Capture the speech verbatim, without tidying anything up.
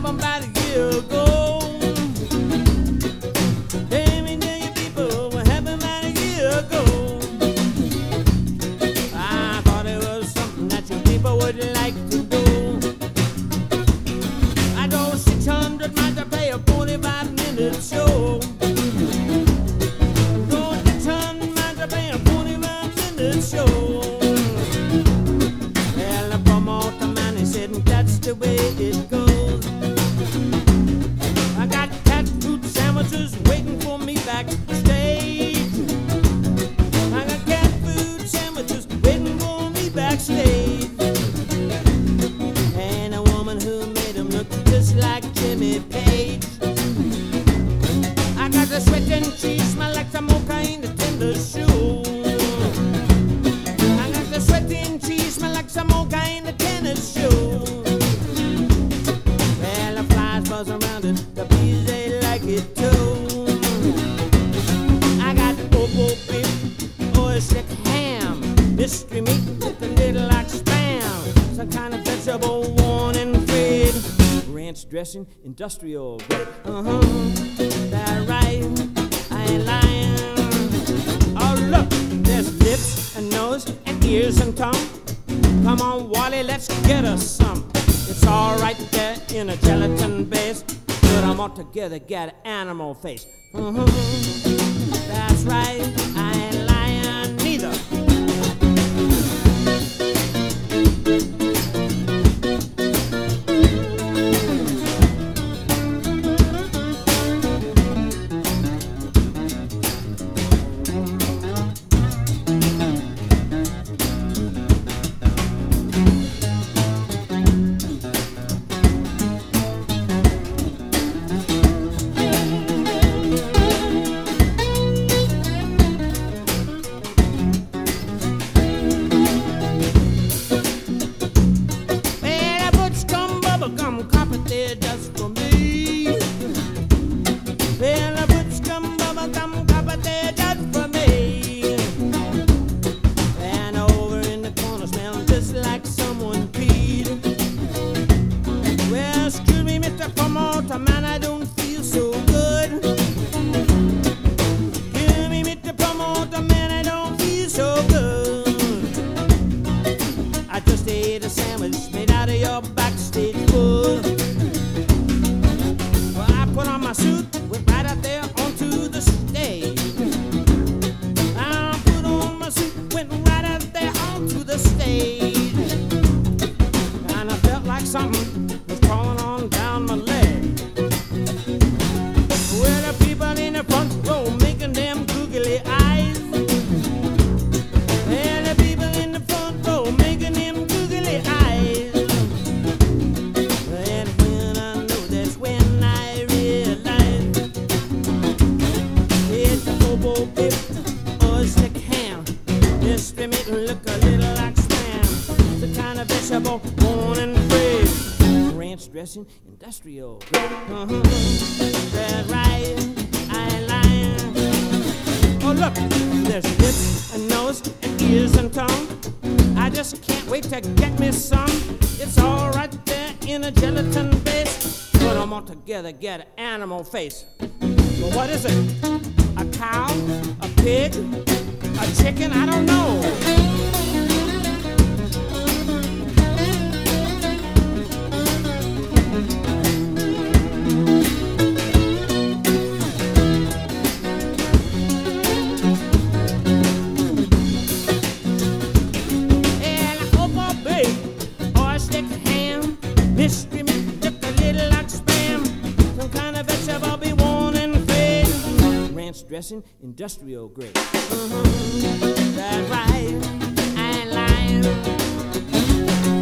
happened about a year ago. Let me tell you people what happened about a year ago. I thought it was something that you people would like to do. I drove six hundred miles to play a forty-five minute show. Drove six hundred miles to play a forty-five minute show. Well, the promoter man, he said that's the way it goes. I got cat food sandwiches waiting for me backstage. I got cat food sandwiches waiting for me backstage. And a woman who made them look just like Jimmy Page. I got the sweat and cheese smell like some mocha in the tender shoe. I got the sweat and cheese smell like some mocha in the tennis shoe. Well, the flies buzz around it, the bees they like it too. I got obo beef, oyster ham, mystery meat looking a little like spam, some kind of vegetable worn and frayed, ranch dressing, industrial grade. Uh-huh, that's right, I ain't lying. Oh look, there's lips and nose and ears and tongue. Come on, Wally, let's get us some. It's all right there in a gelatin base, but I'm all together, got an animal face. Mm-hmm. That's right, I ain't lying neither. Man, I don't feel so good. Give me Mister Promoter, man, I don't feel so good. I just ate a sandwich made out of your backstage wood. Well, I put on my suit, went right out there onto the stage. I put on my suit, went right out there onto the stage. And I felt like something was crawling on down my leg. In the front row making them googly eyes. And the people in the front row making them googly eyes. And when I know, that's when I realize it's a hobo beef or a stick ham. This to make it look a little like spam. The kind of vegetable born and bred. Ranch dressing, industrial. Uh-huh. That's right. Oh look, there's lips and nose and ears and tongue. I just can't wait to get me some. It's all right there in a gelatin base, but I'm all together, get an animal face. Well, what is it? A cow? A pig? A chicken? I don't know. Mystery meat look a little like spam, some kind of vegetable be worn and frayed, ranch dressing, industrial grade. Mm-hmm. That's right, I ain't lying.